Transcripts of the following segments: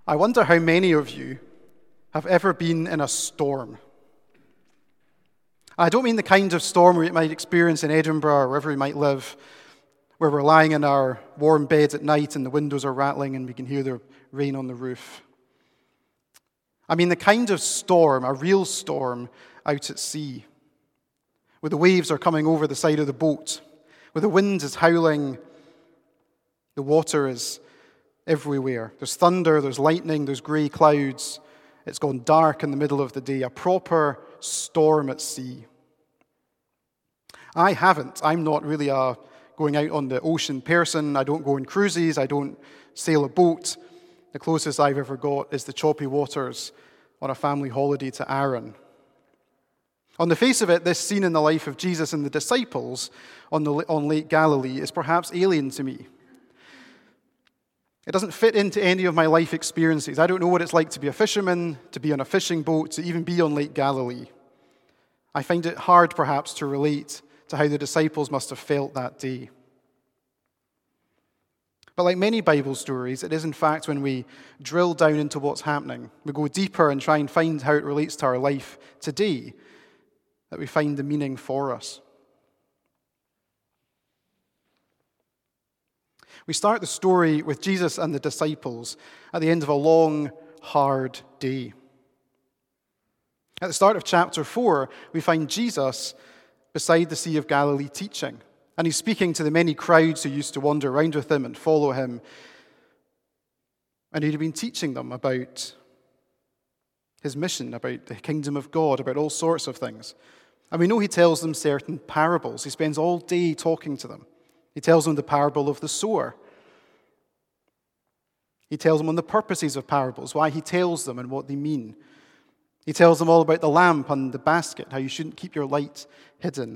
I wonder how many of you have ever been in a storm. I don't mean the kind of storm we might experience in Edinburgh or wherever we might live, where we're lying in our warm beds at night and the windows are rattling and we can hear the rain on the roof. I mean the kind of storm, a real storm out at sea, where the waves are coming over the side of the boat, where the wind is howling, the water is everywhere. There's thunder, there's lightning, there's grey clouds. It's gone dark in the middle of the day, a proper storm at sea. I'm not really a going out on the ocean person. I don't go on cruises, I don't sail a boat. The closest I've ever got is the choppy waters on a family holiday to Arran. On the face of it, this scene in the life of Jesus and the disciples on Lake Galilee is perhaps alien to me. It doesn't fit into any of my life experiences. I don't know what it's like to be a fisherman, to be on a fishing boat, to even be on Lake Galilee. I find it hard, perhaps, to relate to how the disciples must have felt that day. But like many Bible stories, it is in fact when we drill down into what's happening, we go deeper and try and find how it relates to our life today, that we find the meaning for us. We start the story with Jesus and the disciples at the end of a long, hard day. At the start of chapter 4, we find Jesus beside the Sea of Galilee teaching. And he's speaking to the many crowds who used to wander around with him and follow him. And he'd been teaching them about his mission, about the kingdom of God, about all sorts of things. And we know he tells them certain parables. He spends all day talking to them. He tells them the parable of the sower. He tells them on the purposes of parables, why he tells them and what they mean. He tells them all about the lamp and the basket, how you shouldn't keep your light hidden.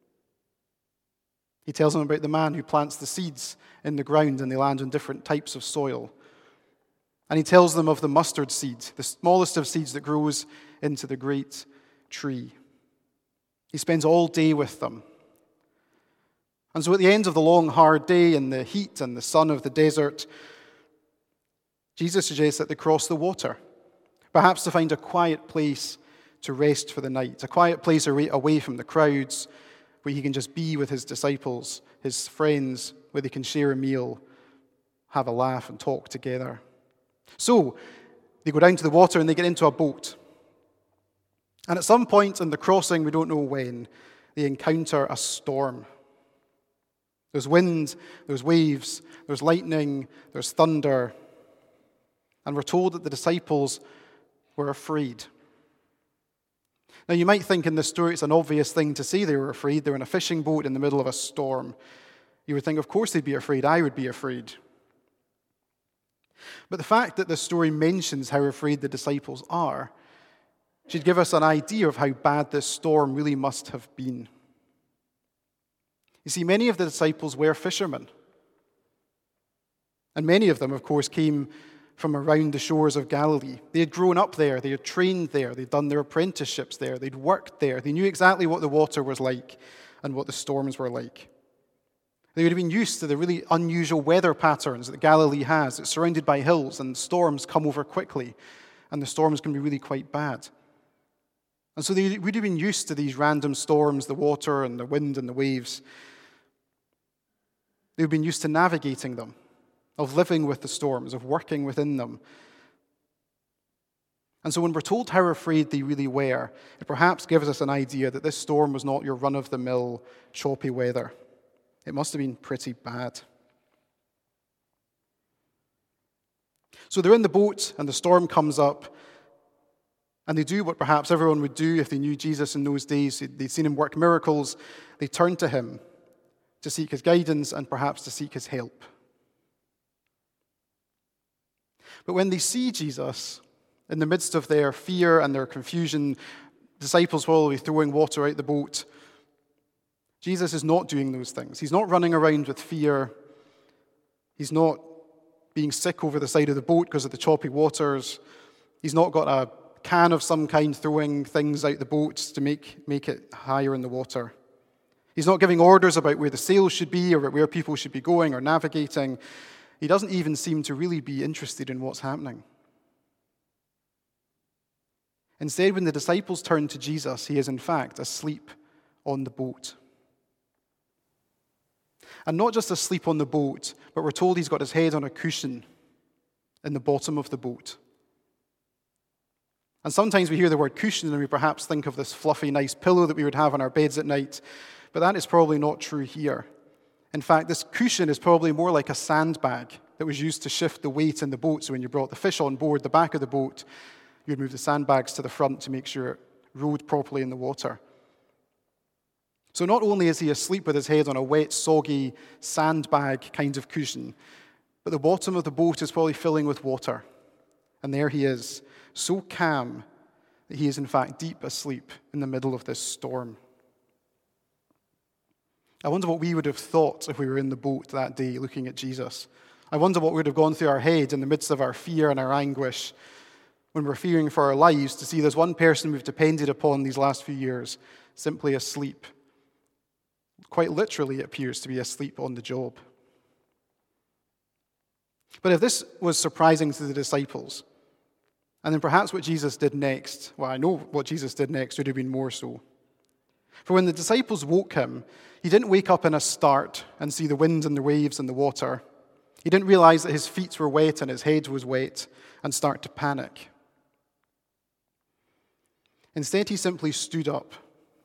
He tells them about the man who plants the seeds in the ground and they land on different types of soil. And he tells them of the mustard seed, the smallest of seeds that grows into the great tree. He spends all day with them. And so at the end of the long, hard day in the heat and the sun of the desert, Jesus suggests that they cross the water, perhaps to find a quiet place to rest for the night, a quiet place away from the crowds, where he can just be with his disciples, his friends, where they can share a meal, have a laugh, and talk together. So they go down to the water and they get into a boat. And at some point in the crossing, we don't know when, they encounter a storm. There's wind, there's waves, there's lightning, there's thunder. And we're told that the disciples were afraid. Now, you might think in this story it's an obvious thing to say they were afraid. They're in a fishing boat in the middle of a storm. You would think, of course they'd be afraid. I would be afraid. But the fact that this story mentions how afraid the disciples are should give us an idea of how bad this storm really must have been. You see, many of the disciples were fishermen. And many of them, of course, came from around the shores of Galilee. They had grown up there, they had trained there, they'd done their apprenticeships there, they'd worked there. They knew exactly what the water was like and what the storms were like. They would have been used to the really unusual weather patterns that Galilee has. It's surrounded by hills and storms come over quickly, and the storms can be really quite bad. And so they would have been used to these random storms, the water and the wind and the waves. They would have been used to navigating them, of living with the storms, of working within them. And so when we're told how afraid they really were, it perhaps gives us an idea that this storm was not your run-of-the-mill choppy weather. It must have been pretty bad. So they're in the boat and the storm comes up, and they do what perhaps everyone would do if they knew Jesus in those days. They'd seen him work miracles. They turned to him to seek his guidance and perhaps to seek his help. But when they see Jesus, in the midst of their fear and their confusion, disciples will be throwing water out the boat. Jesus is not doing those things. He's not running around with fear. He's not being sick over the side of the boat because of the choppy waters. He's not got a can of some kind throwing things out the boat to make it higher in the water. He's not giving orders about where the sails should be or where people should be going or navigating. He doesn't even seem to really be interested in what's happening. Instead, when the disciples turn to Jesus, he is in fact asleep on the boat. And not just asleep on the boat, but we're told he's got his head on a cushion in the bottom of the boat. And sometimes we hear the word cushion and we perhaps think of this fluffy, nice pillow that we would have on our beds at night, but that is probably not true here. In fact, this cushion is probably more like a sandbag that was used to shift the weight in the boat. So when you brought the fish on board the back of the boat, you'd move the sandbags to the front to make sure it rode properly in the water. So not only is he asleep with his head on a wet, soggy sandbag kind of cushion, but the bottom of the boat is probably filling with water. And there he is, so calm that he is in fact deep asleep in the middle of this storm. I wonder what we would have thought if we were in the boat that day looking at Jesus. I wonder what would have gone through our head in the midst of our fear and our anguish when we're fearing for our lives to see this one person we've depended upon these last few years simply asleep. Quite literally, it appears to be asleep on the job. But if this was surprising to the disciples, and then perhaps what Jesus did next, well, I know what Jesus did next would have been more so. For when the disciples woke him, he didn't wake up in a start and see the wind and the waves and the water. He didn't realize that his feet were wet and his head was wet and start to panic. Instead, he simply stood up.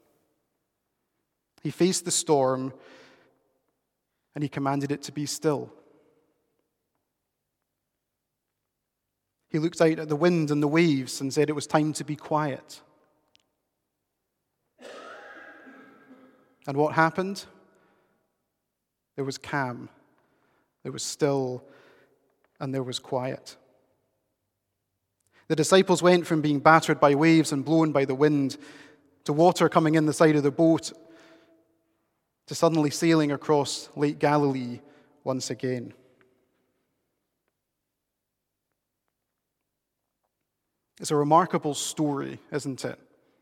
He faced the storm and he commanded it to be still. He looked out at the wind and the waves and said it was time to be quiet. And what happened? There was calm, there was still, and there was quiet. The disciples went from being battered by waves and blown by the wind to water coming in the side of the boat to suddenly sailing across Lake Galilee once again. It's a remarkable story, isn't it?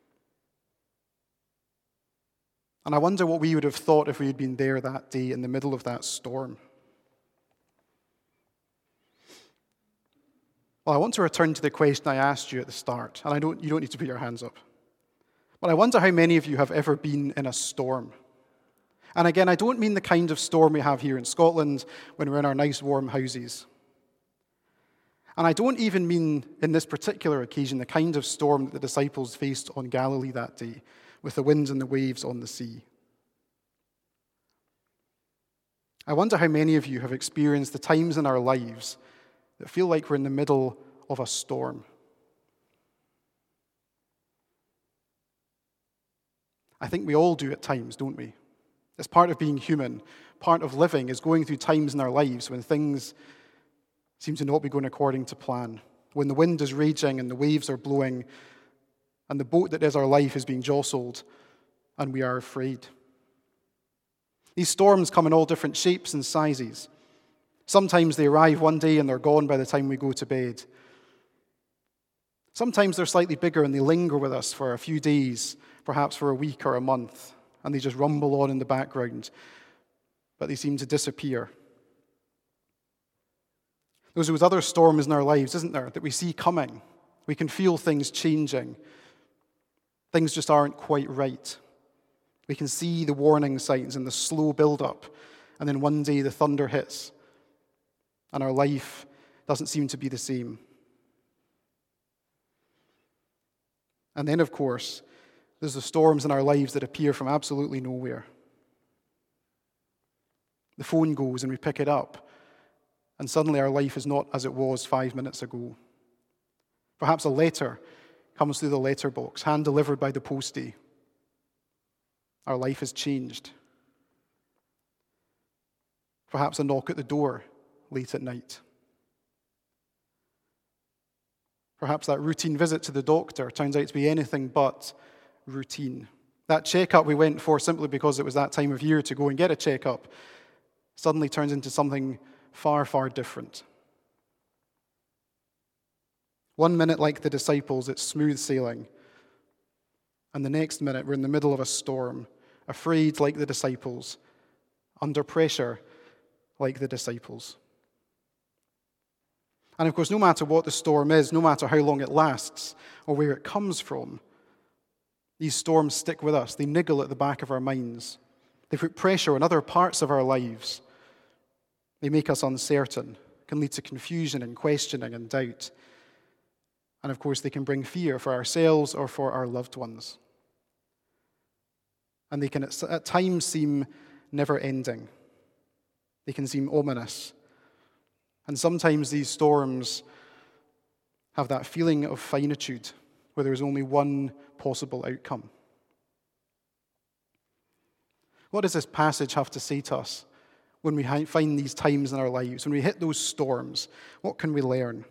And I wonder what we would have thought if we had been there that day in the middle of that storm. Well, I want to return to the question I asked you at the start, and you don't need to put your hands up. But I wonder how many of you have ever been in a storm. And again, I don't mean the kind of storm we have here in Scotland when we're in our nice warm houses. And I don't even mean, in this particular occasion, the kind of storm that the disciples faced on Galilee that day, with the winds and the waves on the sea. I wonder how many of you have experienced the times in our lives that feel like we're in the middle of a storm. I think we all do at times, don't we? It's part of being human. Part of living is going through times in our lives when things seem to not be going according to plan. When the wind is raging and the waves are blowing and the boat that is our life is being jostled and we are afraid. These storms come in all different shapes and sizes. Sometimes they arrive one day and they're gone by the time we go to bed. Sometimes they're slightly bigger and they linger with us for a few days, perhaps for a week or a month, and they just rumble on in the background, but they seem to disappear. There's those other storms in our lives, isn't there, that we see coming. We can feel things changing. Things just aren't quite right. We can see the warning signs and the slow build-up, and then one day the thunder hits, and our life doesn't seem to be the same. And then, of course, there's the storms in our lives that appear from absolutely nowhere. The phone goes and we pick it up, and suddenly our life is not as it was 5 minutes ago. Perhaps a letter comes through the letterbox, hand-delivered by the postie. Our life has changed. Perhaps a knock at the door late at night. Perhaps that routine visit to the doctor turns out to be anything but routine. That checkup we went for simply because it was that time of year to go and get a checkup suddenly turns into something far, far different. 1 minute, like the disciples, it's smooth sailing. And the next minute, we're in the middle of a storm, afraid like the disciples, under pressure like the disciples. And of course, no matter what the storm is, no matter how long it lasts or where it comes from, these storms stick with us. They niggle at the back of our minds. They put pressure on other parts of our lives. They make us uncertain, can lead to confusion and questioning and doubt. And of course, they can bring fear for ourselves or for our loved ones. And they can at times seem never-ending. They can seem ominous. And sometimes these storms have that feeling of finitude, where there is only one possible outcome. What does this passage have to say to us when we find these times in our lives, when we hit those storms? What can we learn?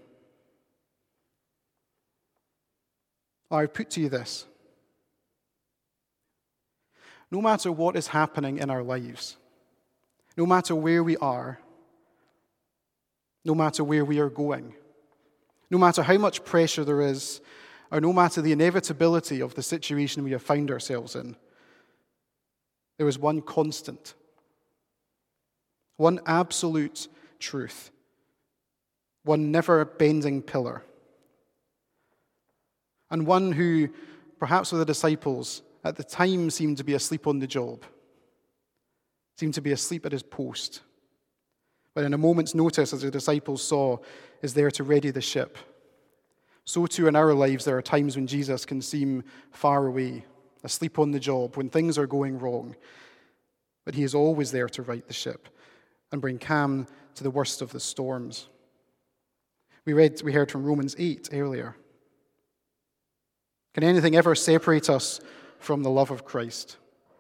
I would put to you this. No matter what is happening in our lives, no matter where we are, no matter where we are going, no matter how much pressure there is, or no matter the inevitability of the situation we have found ourselves in, there is one constant, one absolute truth, one never-bending pillar, and one who, perhaps with the disciples, at the time seemed to be asleep on the job, seemed to be asleep at his post, but in a moment's notice, as the disciples saw, is there to ready the ship. So too in our lives, there are times when Jesus can seem far away, asleep on the job, when things are going wrong. But he is always there to right the ship and bring calm to the worst of the storms. We heard from Romans 8 earlier. Can anything ever separate us from the love of Christ?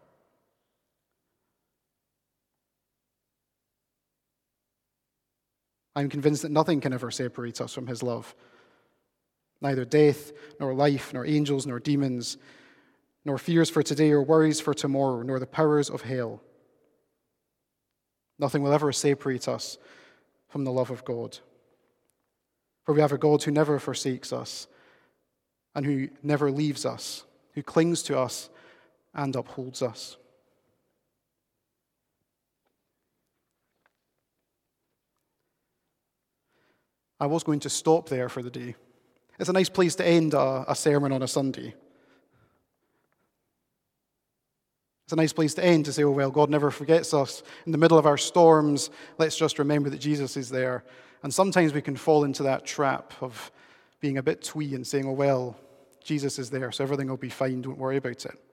I'm convinced that nothing can ever separate us from his love. Neither death, nor life, nor angels, nor demons, nor fears for today or worries for tomorrow, nor the powers of hell. Nothing will ever separate us from the love of God. For we have a God who never forsakes us and who never leaves us, who clings to us and upholds us. I was going to stop there for the day. It's a nice place to end a sermon on a Sunday. It's a nice place to end, to say, oh, well, God never forgets us. In the middle of our storms, let's just remember that Jesus is there. And sometimes we can fall into that trap of being a bit twee and saying, oh, well, Jesus is there, so everything will be fine, don't worry about it.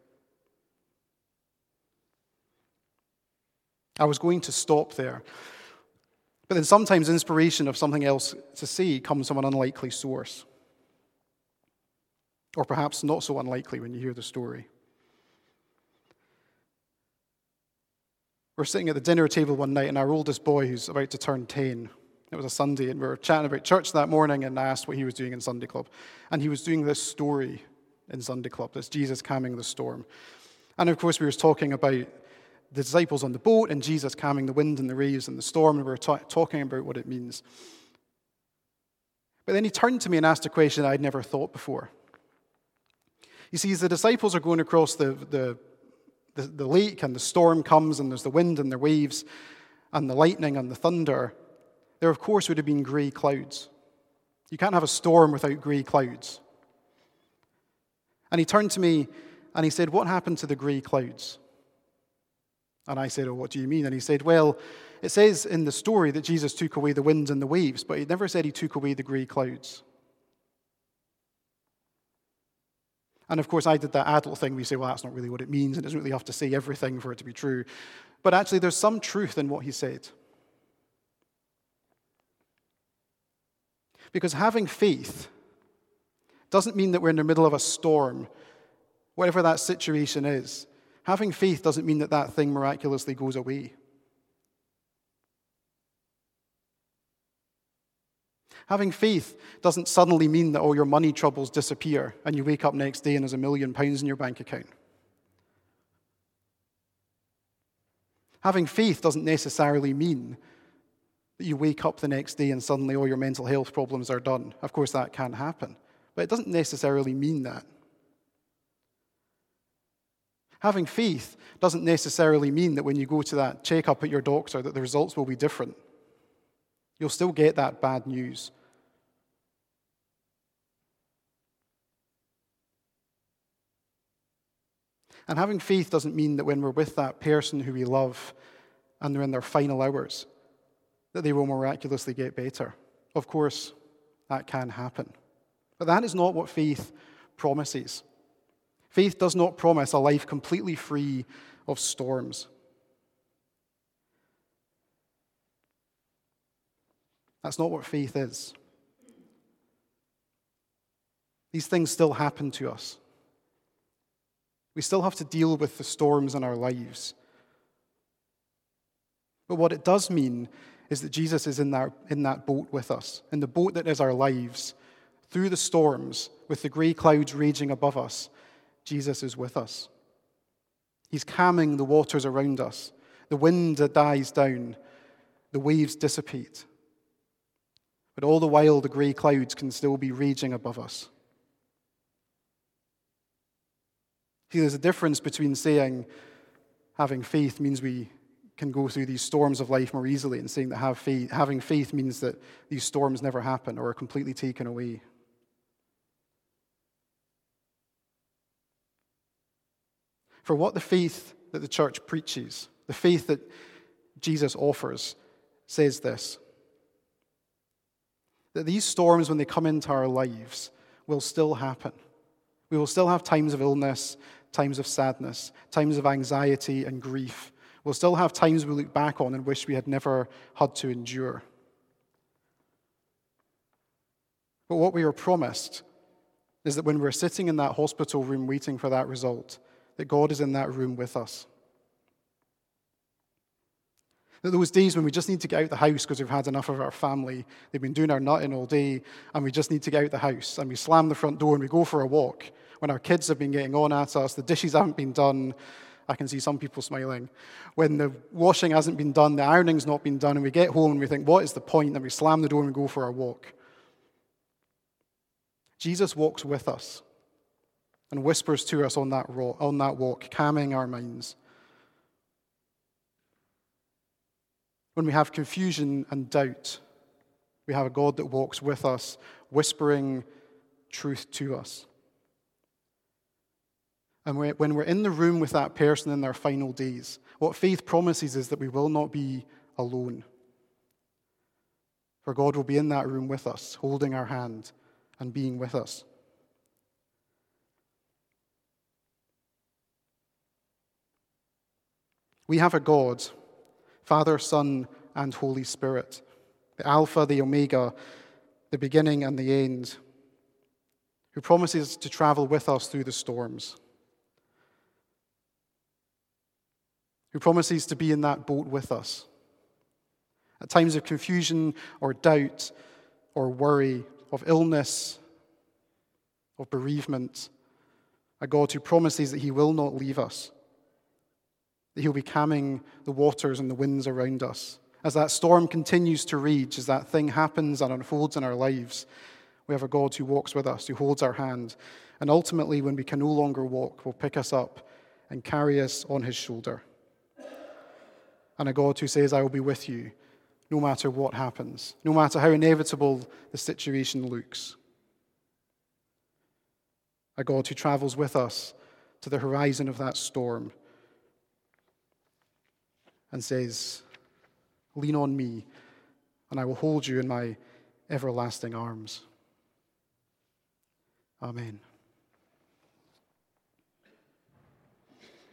I was going to stop there. But then sometimes inspiration of something else to say comes from an unlikely source. Or perhaps not so unlikely when you hear the story. We're sitting at the dinner table one night, and our oldest boy, who's about to turn 10, it was a Sunday, and we were chatting about church that morning, and I asked what he was doing in Sunday Club. And he was doing this story in Sunday Club, this Jesus calming the storm. And of course, we were talking about the disciples on the boat and Jesus calming the wind and the waves and the storm, and we were talking about what it means. But then he turned to me and asked a question I'd never thought before. You see, as the disciples are going across the lake and the storm comes and there's the wind and the waves and the lightning and the thunder, there of course would have been grey clouds. You can't have a storm without grey clouds. And he turned to me and he said, what happened to the grey clouds? And I said, oh, what do you mean? And he said, well, it says in the story that Jesus took away the winds and the waves, but he never said he took away the grey clouds. And of course, I did that adult thing. We say, well, that's not really what it means, and it doesn't really have to say everything for it to be true. But actually, there's some truth in what he said. Because having faith doesn't mean that we're in the middle of a storm, whatever that situation is. Having faith doesn't mean that that thing miraculously goes away. Having faith doesn't suddenly mean that all your money troubles disappear and you wake up next day and there's £1 million in your bank account. Having faith doesn't necessarily mean that you wake up the next day and suddenly all your mental health problems are done. Of course, that can happen, but it doesn't necessarily mean that. Having faith doesn't necessarily mean that when you go to that checkup at your doctor that the results will be different. You'll still get that bad news. And having faith doesn't mean that when we're with that person who we love and they're in their final hours, that they will miraculously get better. Of course, that can happen. But that is not what faith promises. Faith does not promise a life completely free of storms. That's not what faith is. These things still happen to us. We still have to deal with the storms in our lives. But what it does mean is that Jesus is in that boat with us, in the boat that is our lives. Through the storms, with the grey clouds raging above us, Jesus is with us. He's calming the waters around us. The wind dies down. The waves dissipate. But all the while, the grey clouds can still be raging above us. See, there's a difference between saying having faith means we can go through these storms of life more easily and saying that having faith means that these storms never happen or are completely taken away. For what the faith that the church preaches, the faith that Jesus offers, says this: that these storms, when they come into our lives, will still happen. We will still have times of illness, times of sadness, times of anxiety and grief. We'll still have times we look back on and wish we had never had to endure. But what we are promised is that when we're sitting in that hospital room waiting for that result, that God is in that room with us. That those days when we just need to get out the house because we've had enough of our family, they've been doing our nutting all day, and we just need to get out the house, and we slam the front door and we go for a walk, when our kids have been getting on at us, the dishes haven't been done, I can see some people smiling, when the washing hasn't been done, the ironing's not been done, and we get home and we think, what is the point? And we slam the door and we go for our walk. Jesus walks with us and whispers to us on that walk, calming our minds. When we have confusion and doubt, we have a God that walks with us, whispering truth to us. And when we're in the room with that person in their final days, what faith promises is that we will not be alone. For God will be in that room with us, holding our hand and being with us. We have a God, Father, Son, and Holy Spirit, the Alpha, the Omega, the beginning and the end, who promises to travel with us through the storms, who promises to be in that boat with us. At times of confusion or doubt or worry, of illness, of bereavement, a God who promises that he will not leave us, that he'll be calming the waters and the winds around us. As that storm continues to rage, as that thing happens and unfolds in our lives, we have a God who walks with us, who holds our hand, and ultimately, when we can no longer walk, will pick us up and carry us on his shoulder. And a God who says, I will be with you no matter what happens, no matter how inevitable the situation looks. A God who travels with us to the horizon of that storm and says, lean on me, and I will hold you in my everlasting arms. Amen.